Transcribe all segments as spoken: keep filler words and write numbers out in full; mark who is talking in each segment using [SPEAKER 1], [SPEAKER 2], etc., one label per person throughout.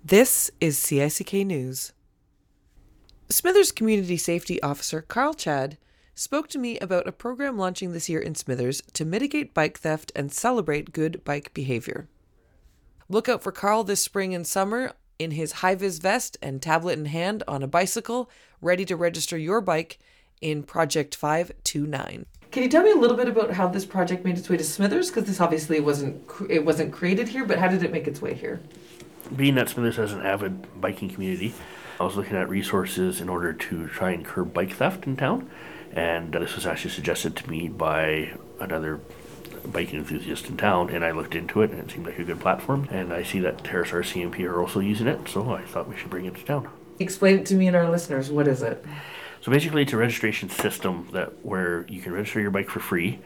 [SPEAKER 1] This is C I C K News. Smithers Community Safety Officer Carl Chad spoke to me about a program launching this year in Smithers to mitigate bike theft and celebrate good bike behavior. Look out for Carl this spring and summer in his high-vis vest and tablet in hand on a bicycle, ready to register your bike in Project five two nine. Can you tell me a little bit about how this project made its way to Smithers? Because this obviously wasn't it wasn't created here, but how did it make its way here?
[SPEAKER 2] Being that Smithers has an avid biking community, I was looking at resources in order to try and curb bike theft in town, and this was actually suggested to me by another biking enthusiast in town, and I looked into it and it seemed like a good platform, and I see that Terrace R C M P are also using it, so I thought we should bring it to town.
[SPEAKER 1] Explain it to me and our listeners. What is it?
[SPEAKER 2] So basically it's a registration system that where you can register your bike for free,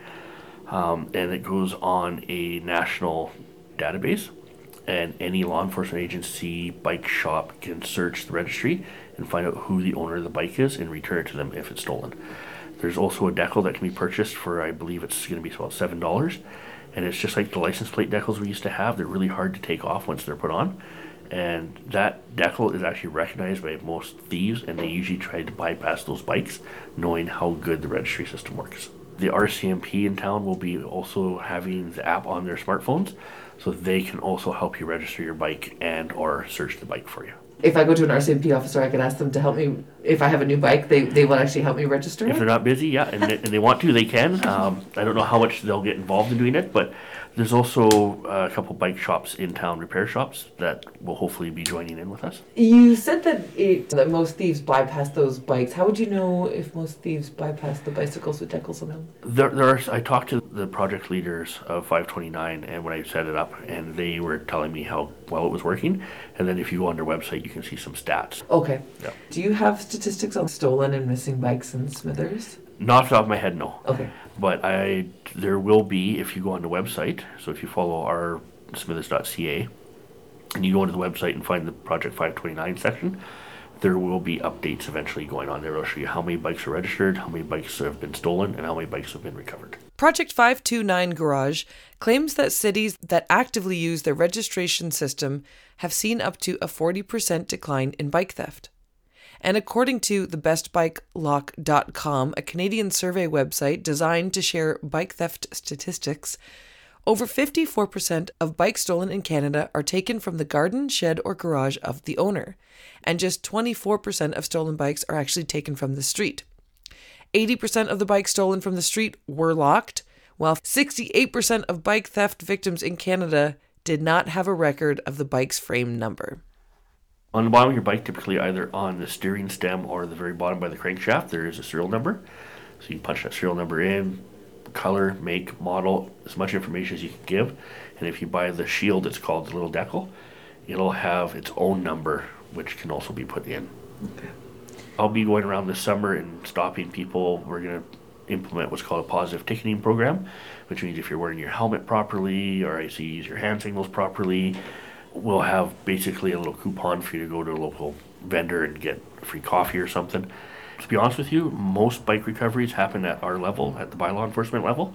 [SPEAKER 2] um, and it goes on a national database, and any law enforcement agency, bike shop can search the registry and find out who the owner of the bike is and return it to them if it's stolen. There's also a decal that can be purchased for, I believe it's going to be about seven dollars, and it's just like the license plate decals we used to have. They're really hard to take off once they're put on, and that decal is actually recognized by most thieves, and they usually try to bypass those bikes knowing how good the registry system works. The R C M P in town will be also having the app on their smartphones, so they can also help you register your bike and or search the bike for you.
[SPEAKER 1] If I go to an R C M P officer, I can ask them to help me. If I have a new bike, they, they will actually help me register
[SPEAKER 2] If
[SPEAKER 1] it?
[SPEAKER 2] they're not busy, yeah, and they, and they want to, they can. Um, I don't know how much they'll get involved in doing it, but there's also a couple bike shops in town, repair shops, that will hopefully be joining in with us.
[SPEAKER 1] You said that it, that most thieves bypass those bikes. How would you know if most thieves bypass the bicycles with decals on them?
[SPEAKER 2] There, there are, I talked to the project leaders of five twenty-nine, and when I set it up, and they were telling me how well it was working. And then if you go on their website, you can see some stats.
[SPEAKER 1] Okay.
[SPEAKER 2] Yeah.
[SPEAKER 1] Do you have statistics on stolen and missing bikes in Smithers?
[SPEAKER 2] Not off the top of my head, no.
[SPEAKER 1] Okay.
[SPEAKER 2] But I, there will be if you go on the website. So if you follow our smithers dot c a, and you go onto the website and find the Project five twenty-nine section, there will be updates eventually going on there. It'll show you how many bikes are registered, how many bikes have been stolen, and how many bikes have been recovered. Project
[SPEAKER 1] five two nine Garage claims that cities that actively use their registration system have seen up to a forty percent decline in bike theft. And according to the best bike lock dot com, a Canadian survey website designed to share bike theft statistics, over fifty-four percent of bikes stolen in Canada are taken from the garden, shed, or garage of the owner, and just twenty-four percent of stolen bikes are actually taken from the street. eighty percent of the bikes stolen from the street were locked, while sixty-eight percent of bike theft victims in Canada did not have a record of the bike's frame number.
[SPEAKER 2] On the bottom of your bike, typically either on the steering stem or the very bottom by the crankshaft, there is a serial number. So you can punch that serial number in, color, make, model, as much information as you can give. And if you buy the shield, it's called the little decal, it'll have its own number, which can also be put in. Okay. I'll be going around this summer and stopping people. We're going to implement what's called a positive ticketing program, which means if you're wearing your helmet properly, or I see you use your hand signals properly, we'll have basically a little coupon for you to go to a local vendor and get free coffee or something. To be honest with you, most bike recoveries happen at our level, at the bylaw enforcement level.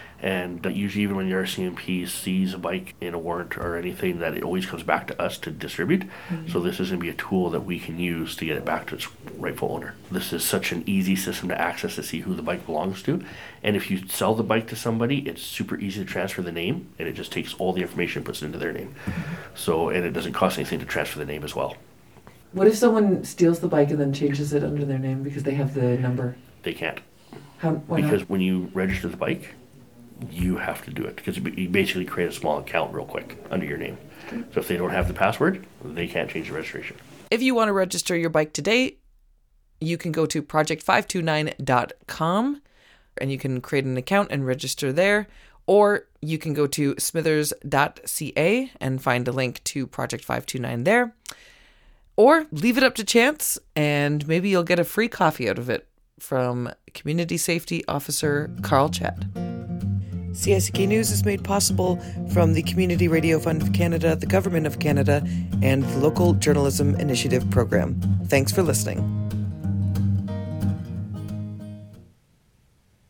[SPEAKER 2] And usually even when the R C M P sees a bike in a warrant or anything, that it always comes back to us to distribute. Mm-hmm. So this is going to be a tool that we can use to get it back to its rightful owner. This is such an easy system to access to see who the bike belongs to. And if you sell the bike to somebody, it's super easy to transfer the name, and it just takes all the information and puts it into their name. Mm-hmm. So, and it doesn't cost anything to transfer the name as well.
[SPEAKER 1] What if someone steals the bike and then changes it under their name because they have the number?
[SPEAKER 2] They can't.
[SPEAKER 1] How, why
[SPEAKER 2] because
[SPEAKER 1] not?
[SPEAKER 2] When you register the bike, you have to do it, because you basically create a small account real quick under your name. Okay. So if they don't have the password, they can't change the registration.
[SPEAKER 1] If you want to register your bike today, you can go to project five two nine dot com and you can create an account and register there. Or you can go to smithers dot c a and find a link to Project five two nine there. Or leave it up to chance and maybe you'll get a free coffee out of it from Community Safety Officer Carl Chad. C I C K News is made possible from the Community Radio Fund of Canada, the Government of Canada, and the Local Journalism Initiative Program. Thanks for listening.